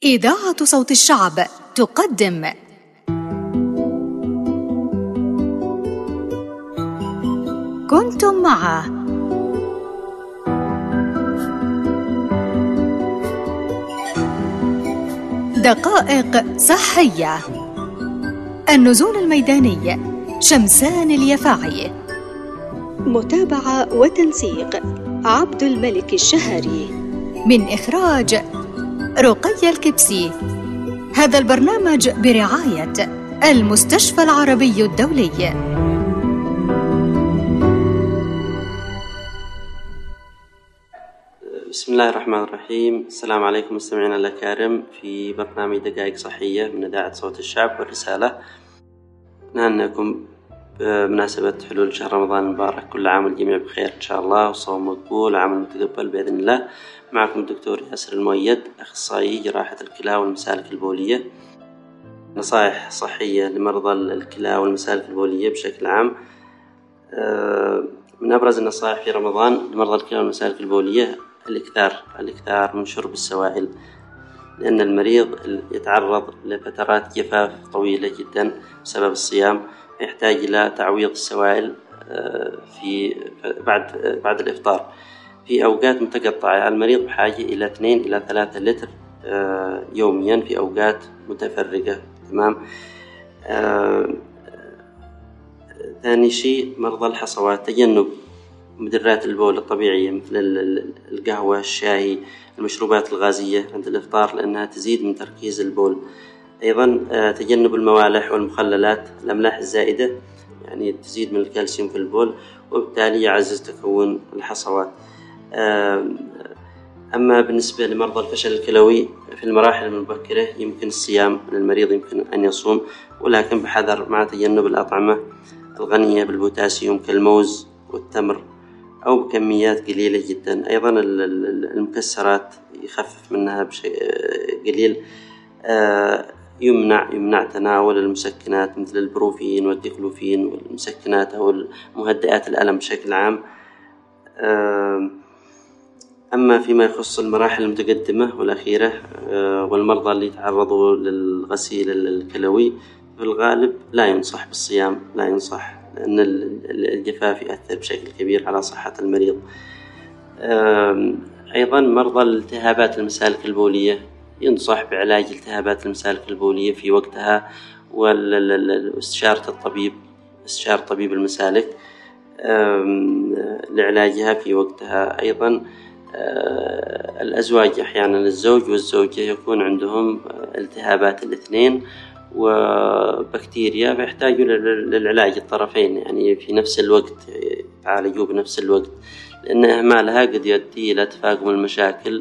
إذاعة صوت الشعب تقدم كنتم مع دقائق صحية. النزول الميداني شمسان اليفاعي. متابعة وتنسيق عبد الملك الشهري. من إخراج رقية الكبسي. هذا البرنامج برعاية المستشفى العربي الدولي. بسم الله الرحمن الرحيم. السلام عليكم مستمعينا الأكارم في برنامج دقائق صحية من إذاعة صوت الشعب والرسالة. نهنئكم بمناسبة حلول شهر رمضان المبارك، كل عام والجميع بخير إن شاء الله، وصوم مقبول وعمل متقبل بإذن الله. معكم الدكتور ياسر المؤيد، أخصائي جراحة الكلى والمسالك البولية. نصائح صحية لمرضى الكلى والمسالك البولية بشكل عام. من أبرز النصائح في رمضان لمرضى الكلى والمسالك البولية الإكثار من شرب السوائل، لأن المريض يتعرض لفترات جفاف طويلة جدا بسبب الصيام، يحتاج إلى تعويض السوائل في بعد الإفطار في أوقات متقطعة. المريض بحاجة إلى 2 إلى 3 لتر يوميا في أوقات متفرقة. تمام. ثاني شيء مرضى الحصوات، تجنب مدرات البول الطبيعية مثل القهوة، الشاي، المشروبات الغازية عند الإفطار لأنها تزيد من تركيز البول. أيضا تجنب الموالح والمخللات، الأملاح الزائدة يعني تزيد من الكالسيوم في البول وبالتالي يعزز تكون الحصوات. أما بالنسبة لمرضى الفشل الكلوي في المراحل المبكرة يمكن الصيام، المريض يمكن أن يصوم ولكن بحذر مع تجنب الأطعمة الغنية بالبوتاسيوم كالموز والتمر أو بكميات قليلة جدا. أيضا المكسرات يخفف منها بشيء قليل. يمنع تناول المسكنات مثل البروفين والديكلوفين والمسكنات أو المهدئات الألم بشكل عام. أما فيما يخص المراحل المتقدمة والأخيرة والمرضى اللي يتعرضوا للغسيل الكلوي في الغالب لا ينصح بالصيام، لا ينصح، لأن الجفاف يؤثر بشكل كبير على صحة المريض. أيضا مرضى الالتهابات المسالك البولية ينصح بعلاج التهابات المسالك البولية في وقتها، واستشارة طبيب المسالك لعلاجها في وقتها. أيضا الأزواج أحيانا الزوج والزوجة يكون عندهم التهابات الاثنين وبكتيريا، فيحتاجوا للعلاج الطرفين يعني في نفس الوقت، يعالجوا بنفس الوقت، لأن إهمالها قد يؤدي إلى تفاقم المشاكل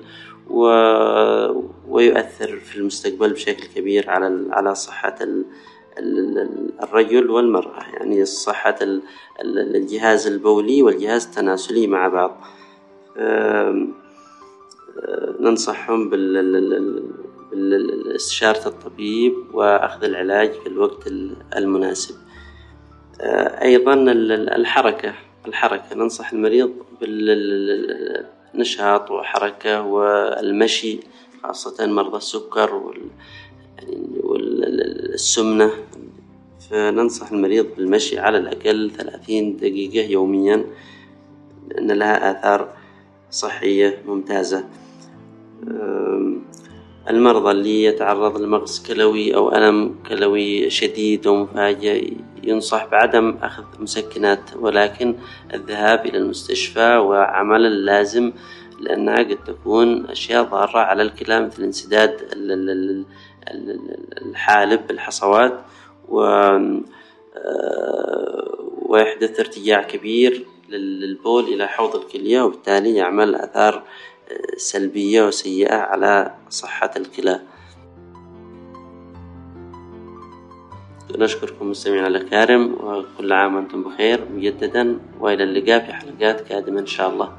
ويؤثر في المستقبل بشكل كبير على صحة الرجل والمرأة، يعني صحة الجهاز البولي والجهاز التناسلي مع بعض. ننصحهم باستشارة الطبيب وأخذ العلاج في الوقت المناسب. أيضا الحركة ننصح المريض بالنشاط وحركة والمشي، خاصة مرضى السكر والسمنة، فننصح المريض بالمشي على الأقل 30 دقيقة يوميا لأن لها آثار صحية ممتازة. المرضى اللي يتعرض لمغص كلوي أو ألم كلوي شديد ومفاجئ ينصح بعدم أخذ مسكنات، ولكن الذهاب إلى المستشفى وعمل اللازم، لأنها قد تكون أشياء ضارة على الكلى مثل انسداد الحالب بالحصوات ويحدث ارتجاع كبير للبول إلى حوض الكلية، وبالتالي يعمل آثار سلبية وسيئة على صحة الكلى. نشكركم مستمعينا الأكارم، وكل عام وأنتم بخير مجددا، وإلى اللقاء في حلقات قادمة إن شاء الله.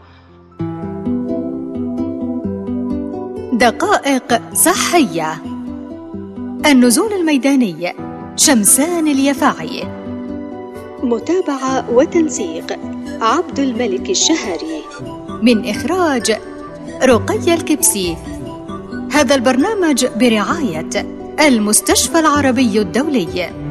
دقائق صحية. النزول الميداني شمسان اليفاعي. متابعة وتنسيق عبد الملك الشهري. من إخراج رقية الكبسي. هذا البرنامج برعاية المستشفى العربي الدولي.